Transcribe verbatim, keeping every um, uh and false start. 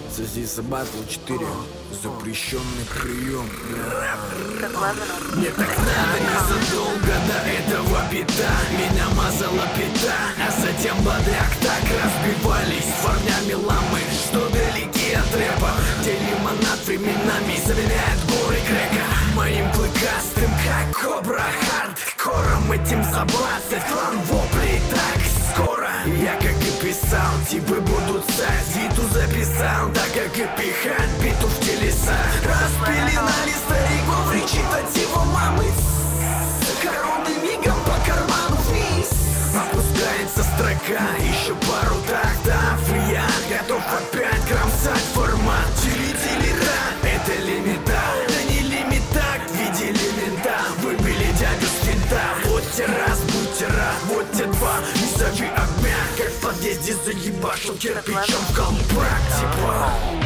Зазиса Батл четыре. Запрещенный прием. Мне так надо незадолго до этого бита. Меня мазала пята, а затем бодряк так разбивались с парнями ламы, что далеки от рэпа, где лимонад временами заменяет горы крека. Моим клыкастым, как кобра, хардкором этим забрасывать клан вопли так скоро. Я как и писал, типы будут ссать, биту записал, так как и пихать биту в телеса. Распеленали стариков, речитатива мамы. Короны мигом по карману вниз. Опускается строка, еще пару тактов, и я готов опять кромсать формат. Тили-тили-та, это лимита, да не лимитак, видели мента, выбили дядю с финта. Вот те раз, будьте рад, вот те два, не зови огня, как в подъезде заебашил кирпичом в колпак, типа.